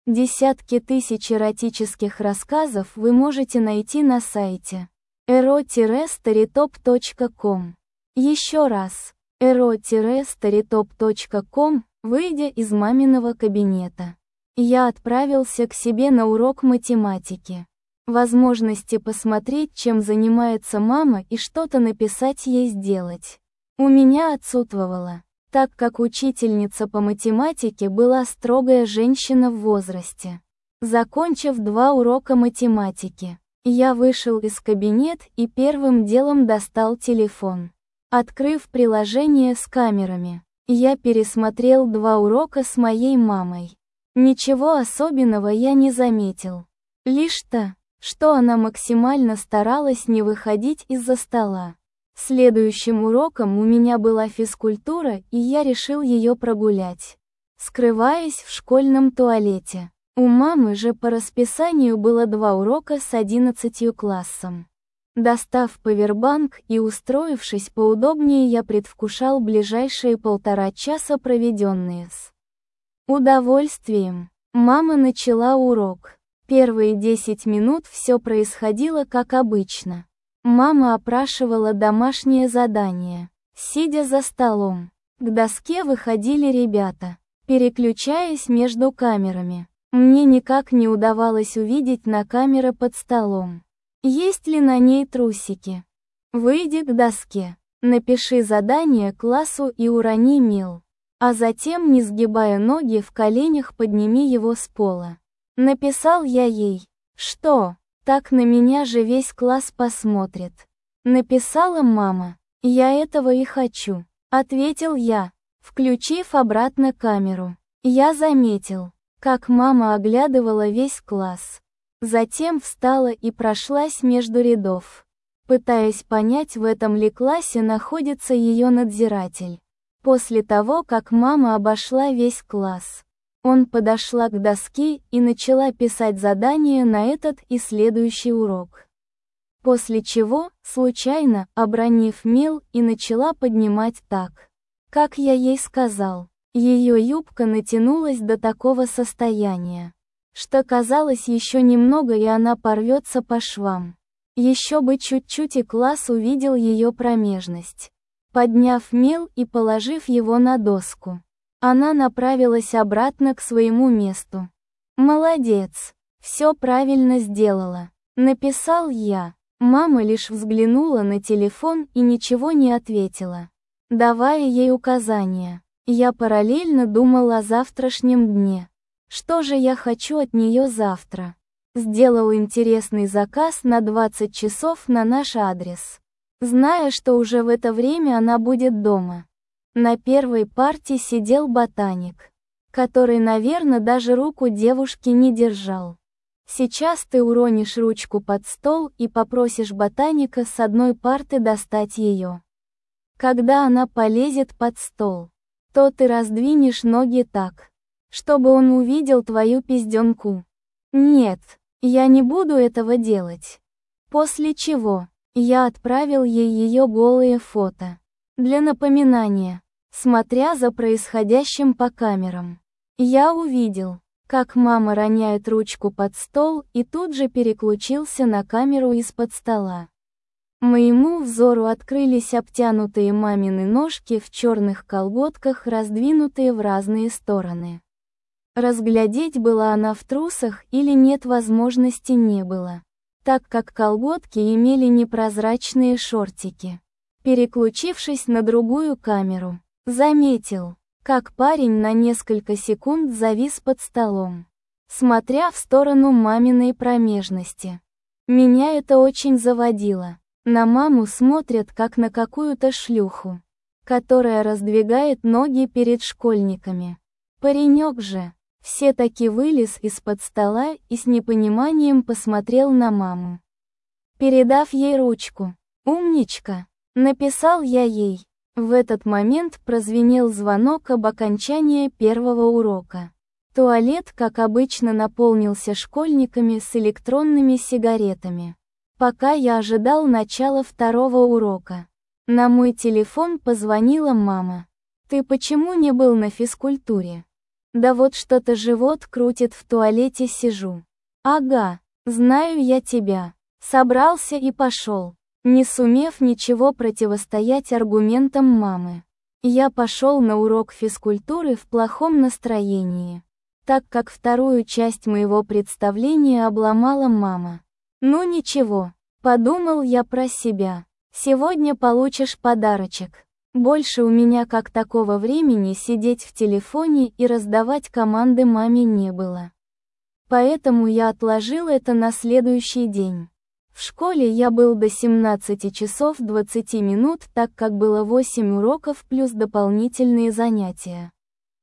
Десятки тысяч эротических рассказов вы можете найти на сайте ero-storytop.com. Еще раз, ero-storytop.com, выйдя из маминого кабинета. Я отправился к себе на урок математики. Возможности посмотреть, чем занимается мама, и что-то написать ей сделать у меня отсутствовало, так как учительница по математике была строгая женщина в возрасте. Закончив 2 урока математики, я вышел из кабинета и первым делом достал телефон. Открыв приложение с камерами, я пересмотрел 2 урока с моей мамой. Ничего особенного я не заметил. Лишь то, что она максимально старалась не выходить из-за стола. Следующим уроком у меня была физкультура, и я решил ее прогулять, скрываясь в школьном туалете. У мамы же по расписанию было 2 урока с 11 классом. Достав павербанк и устроившись поудобнее, я предвкушал ближайшие 1,5 часа, проведенные с удовольствием. Мама начала урок. Первые 10 минут все происходило как обычно. Мама опрашивала домашнее задание, сидя за столом. К доске выходили ребята, переключаясь между камерами. Мне никак не удавалось увидеть на камеры под столом, есть ли на ней трусики. Выйди к доске, напиши задание классу и урони мел. А затем, не сгибая ноги в коленях, подними его с пола. Написал я ей. Что? Так на меня же весь класс посмотрит. Написала мама. Я этого и хочу, ответил я, включив обратно камеру. Я заметил, как мама оглядывала весь класс. Затем встала и прошлась между рядов, пытаясь понять, в этом ли классе находится ее надзиратель. После того, как мама обошла весь класс, он подошла к доске и начала писать задание на этот и следующий урок. После чего, случайно, обронив мел, и начала поднимать так, как я ей сказал. Ее юбка натянулась до такого состояния, что казалось, еще немного и она порвется по швам. Еще бы чуть-чуть, и класс увидел ее промежность. Подняв мел и положив его на доску, она направилась обратно к своему месту. «Молодец, все правильно сделала», — написал я. Мама лишь взглянула на телефон и ничего не ответила, давая ей указания. Я параллельно думал о завтрашнем дне. Что же я хочу от нее завтра? Сделал интересный заказ на 20 часов на наш адрес, зная, что уже в это время она будет дома. На первой парте сидел ботаник, который, наверное, даже руку девушки не держал. Сейчас ты уронишь ручку под стол и попросишь ботаника с одной парты достать ее. Когда она полезет под стол, то ты раздвинешь ноги так, чтобы он увидел твою пизденку. Нет, я не буду этого делать. После чего я отправил ей ее голые фото. Для напоминания, смотря за происходящим по камерам, я увидел, как мама роняет ручку под стол, и тут же переключился на камеру из-под стола. Моему взору открылись обтянутые мамины ножки в черных колготках, раздвинутые в разные стороны. Разглядеть, была она в трусах или нет, возможности не было, так как колготки имели непрозрачные шортики. Переключившись на другую камеру, заметил, как парень на несколько секунд завис под столом, смотря в сторону маминой промежности. Меня это очень заводило. На маму смотрят как на какую-то шлюху, которая раздвигает ноги перед школьниками. Паренек же все-таки вылез из-под стола и с непониманием посмотрел на маму. Передав ей ручку, «Умничка», написал я ей. В этот момент прозвенел звонок об окончании первого урока. Туалет, как обычно, наполнился школьниками с электронными сигаретами. Пока я ожидал начала второго урока, на мой телефон позвонила мама. «Ты почему не был на физкультуре?» Да вот что-то живот крутит, в туалете сижу. Ага, знаю я тебя. Собрался и пошел, не сумев ничего противостоять аргументам мамы. Я пошел на урок физкультуры в плохом настроении, так как вторую часть моего представления обломала мама. Ну ничего, подумал я про себя. Сегодня получишь подарочек. Больше у меня как такого времени сидеть в телефоне и раздавать команды маме не было. Поэтому я отложил это на следующий день. В школе я был до 17 часов 20 минут, так как было 8 уроков плюс дополнительные занятия.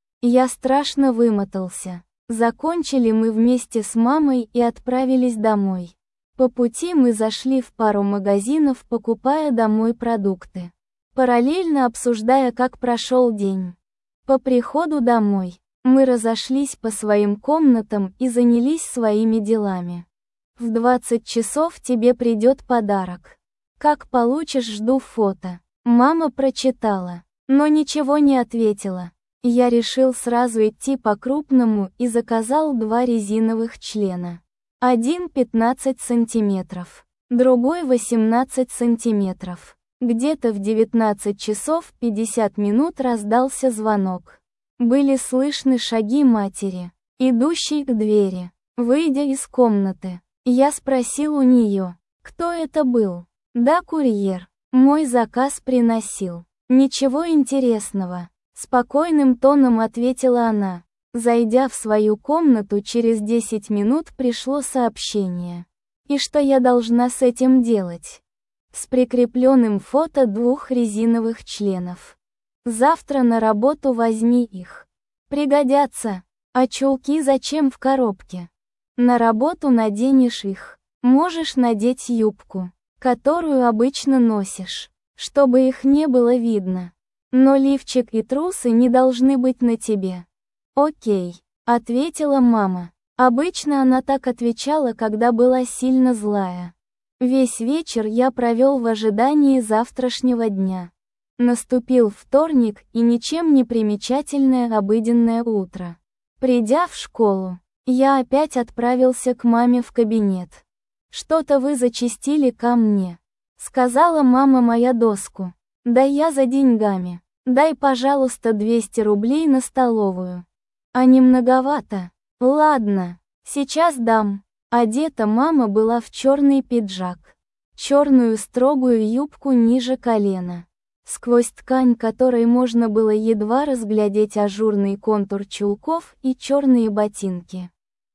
Я страшно вымотался. Закончили мы вместе с мамой и отправились домой. По пути мы зашли в пару магазинов, покупая домой продукты, параллельно обсуждая, как прошел день. По приходу домой, мы разошлись по своим комнатам и занялись своими делами. В 20 часов тебе придет подарок. Как получишь, жду фото. Мама прочитала, но ничего не ответила. Я решил сразу идти по-крупному и заказал 2 резиновых члена. Один 15 сантиметров, другой 18 сантиметров. Где-то в 19 часов 50 минут раздался звонок. Были слышны шаги матери, идущей к двери. Выйдя из комнаты, я спросил у нее, кто это был. Да, курьер. Мой заказ приносил. Ничего интересного. Спокойным тоном ответила она. Зайдя в свою комнату, через 10 минут пришло сообщение. И что я должна с этим делать? С прикрепленным фото 2 резиновых членов. Завтра на работу возьми их. Пригодятся. А чулки зачем в коробке? На работу наденешь их. Можешь надеть юбку, которую обычно носишь, чтобы их не было видно. Но лифчик и трусы не должны быть на тебе. Окей, ответила мама. Обычно она так отвечала, когда была сильно злая. Весь вечер я провел в ожидании завтрашнего дня. Наступил вторник и ничем не примечательное обыденное утро. Придя в школу, я опять отправился к маме в кабинет. «Что-то вы зачастили ко мне», — сказала мама моя доску. «Да я за деньгами. Дай, пожалуйста, 200 рублей на столовую». «А не многовато?» «Ладно, сейчас дам». Одета мама была в черный пиджак, черную строгую юбку ниже колена, сквозь ткань которой можно было едва разглядеть ажурный контур чулков и черные ботинки.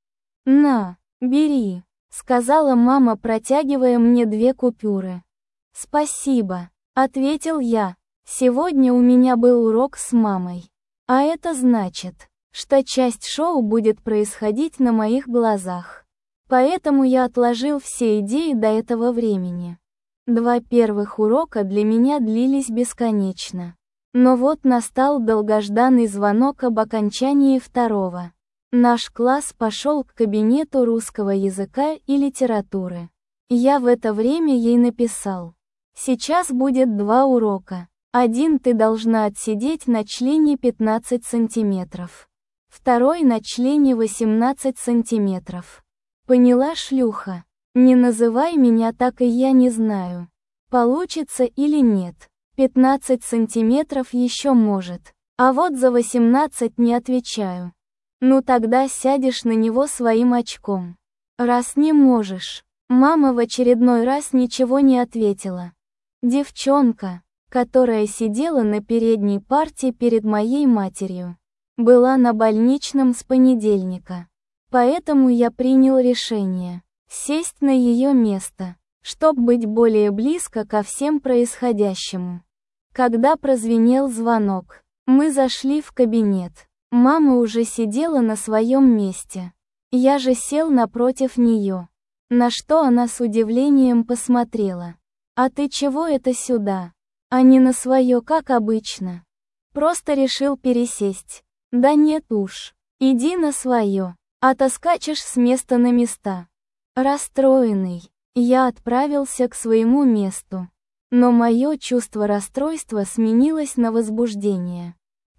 «На, бери», — сказала мама, протягивая мне 2 купюры. «Спасибо», — ответил я. Сегодня у меня был урок с мамой. А это значит, что часть шоу будет происходить на моих глазах. Поэтому я отложил все идеи до этого времени. 2 первых урока для меня длились бесконечно. Но вот настал долгожданный звонок об окончании 2-го. Наш класс пошел к кабинету русского языка и литературы. Я в это время ей написал. Сейчас будет 2 урока. Один ты должна отсидеть на члене 15 сантиметров. Второй на члене 18 сантиметров. Поняла, шлюха? Не называй меня так, и я не знаю, получится или нет. 15 сантиметров еще может, а вот за 18 не отвечаю. Ну тогда сядешь на него своим очком. Раз не можешь. Мама в очередной раз ничего не ответила. Девчонка, которая сидела на передней парте перед моей матерью, была на больничном с понедельника. Поэтому я принял решение сесть на ее место, чтобы быть более близко ко всем происходящему. Когда прозвенел звонок, мы зашли в кабинет. Мама уже сидела на своем месте. Я же сел напротив нее. На что она с удивлением посмотрела. «А ты чего это сюда? А не на свое, как обычно?» «Просто решил пересесть». «Да нет уж. Иди на свое, а то скачешь с места на места». Расстроенный, я отправился к своему месту. Но мое чувство расстройства сменилось на возбуждение.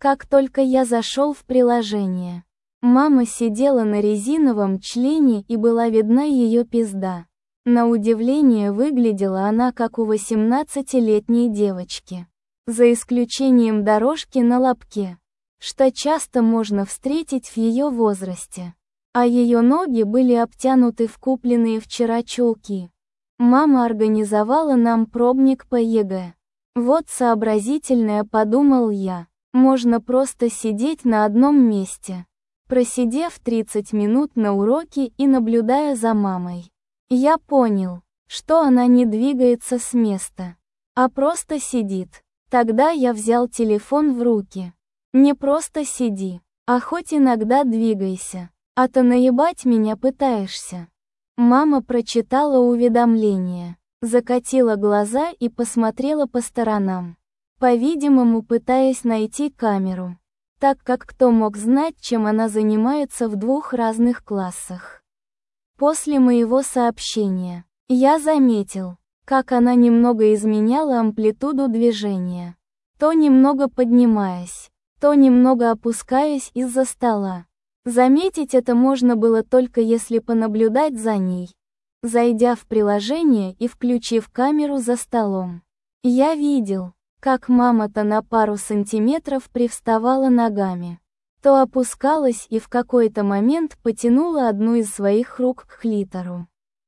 Как только я зашел в приложение, мама сидела на резиновом члене и была видна ее пизда. На удивление выглядела она как у 18-летней девочки. За исключением дорожки на лобке, что часто можно встретить в ее возрасте. А ее ноги были обтянуты в купленные вчера чулки. Мама организовала нам пробник по ЕГЭ. Вот сообразительная, подумал я. Можно просто сидеть на одном месте, просидев 30 минут на уроке и наблюдая за мамой. Я понял, что она не двигается с места, а просто сидит. Тогда я взял телефон в руки. Не просто сиди, а хоть иногда двигайся, а то наебать меня пытаешься. Мама прочитала уведомление, закатила глаза и посмотрела по сторонам, по-видимому пытаясь найти камеру, так как кто мог знать, чем она занимается в двух разных классах. После моего сообщения, я заметил, как она немного изменяла амплитуду движения, то немного поднимаясь, то немного опускаясь из-за стола. Заметить это можно было только если понаблюдать за ней, зайдя в приложение и включив камеру за столом. Я видел, как мама-то на пару сантиметров привставала ногами, то опускалась и в какой-то момент потянула одну из своих рук к клитору.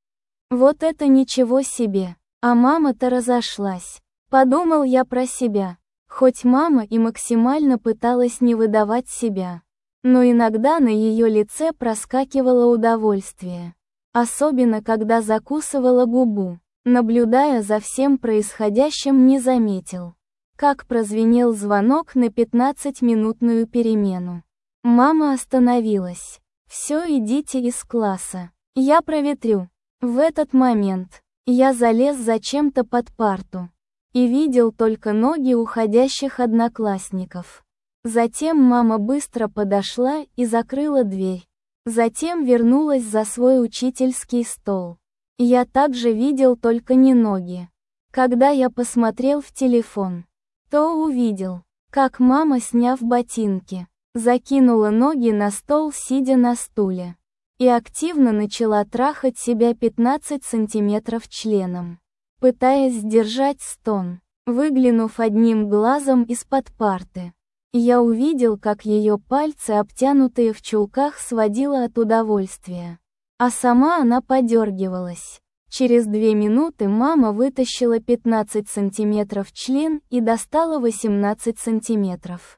Вот это ничего себе, а мама-то разошлась. Подумал я про себя, хоть мама и максимально пыталась не выдавать себя, но иногда на ее лице проскакивало удовольствие, особенно когда закусывала губу. Наблюдая за всем происходящим, не заметил, как прозвенел звонок на 15-минутную перемену. Мама остановилась. «Все, идите из класса. Я проветрю». В этот момент я залез зачем-то под парту и видел только ноги уходящих одноклассников. Затем мама быстро подошла и закрыла дверь. Затем вернулась за свой учительский стол. Я также видел только не ноги. Когда я посмотрел в телефон, то увидел, как мама, сняв ботинки, закинула ноги на стол, сидя на стуле, и активно начала трахать себя 15 сантиметров членом, пытаясь сдержать стон. Выглянув одним глазом из-под парты, я увидел, как ее пальцы, обтянутые в чулках, сводило от удовольствия, а сама она подергивалась. Через 2 минуты мама вытащила 15 сантиметров член и достала 18 сантиметров.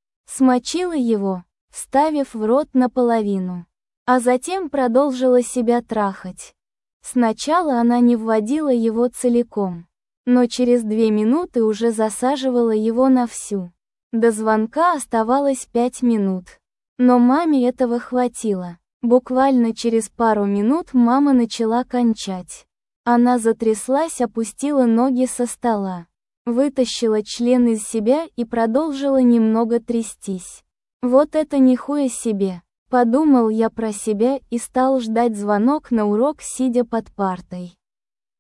Смочила его, вставив в рот наполовину, а затем продолжила себя трахать. Сначала она не вводила его целиком, но через 2 минуты уже засаживала его на всю. До звонка оставалось 5 минут, но маме этого хватило. Буквально через пару минут мама начала кончать. Она затряслась, опустила ноги со стола, вытащила член из себя и продолжила немного трястись. Вот это нихуя себе, подумал я про себя и стал ждать звонок на урок, сидя под партой.